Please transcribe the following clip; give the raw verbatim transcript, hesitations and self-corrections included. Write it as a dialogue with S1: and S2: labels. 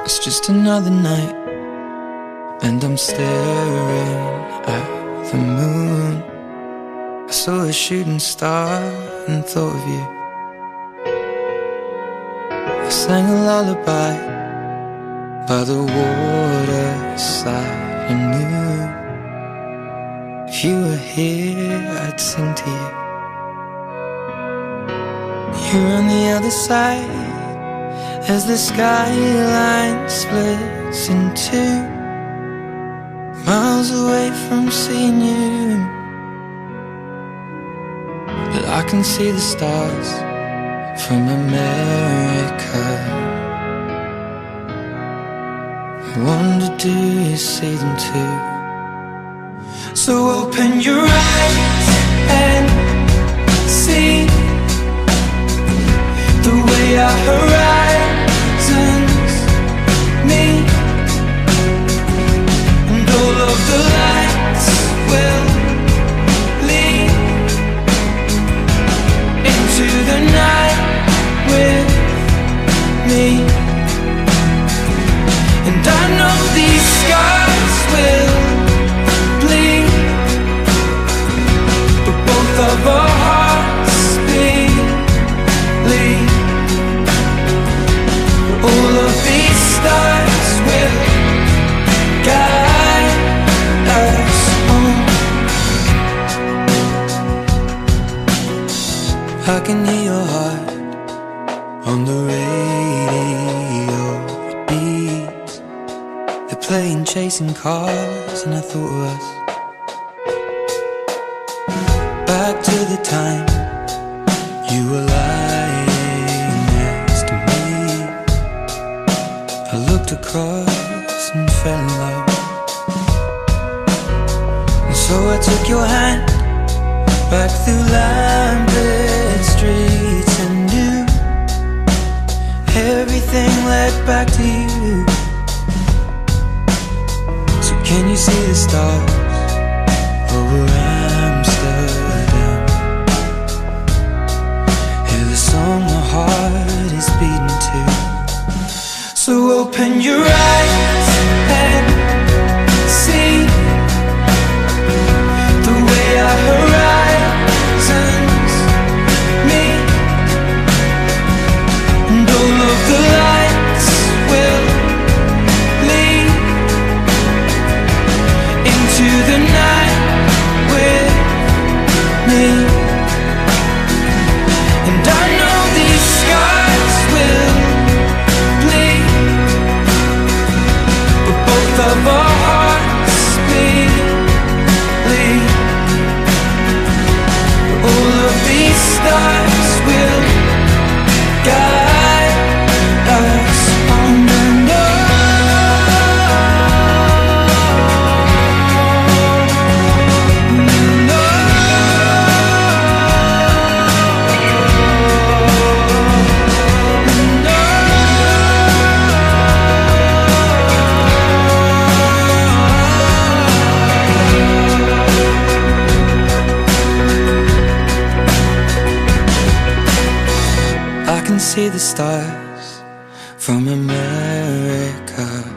S1: It's just another night, and I'm staring at the moon. I saw a shooting star and thought of you. I sang a lullaby by the waterside and knew if you were here, I'd sing to you. You're on the other side as the skyline splits in two, miles away from seeing you. But I can see the stars from America. I wonder, do you see them too? So open your eyes and see the way our horizons meet, and all of the lights will lead into the night with me. And I know these scars will bleed, but both of our hearts bleed. All of these stars will guide us home. I can hear your heart on the radio. It beats. They're playing Chasing Cars, and I thought of us. Back to the time you were lying next to me. I looked across and fell in love, and so I took your hand back through lamplit streets and knew everything led back to you. So can you see the stars over Amsterdam? Hear the song my heart is beating to. So open your eyes and see the way our horizons meet, and all of the lights will lead into the night with me. And I know these scars will bleed, but both of our hearts bleed. All of these stars will guide us on and I can see the stars from America.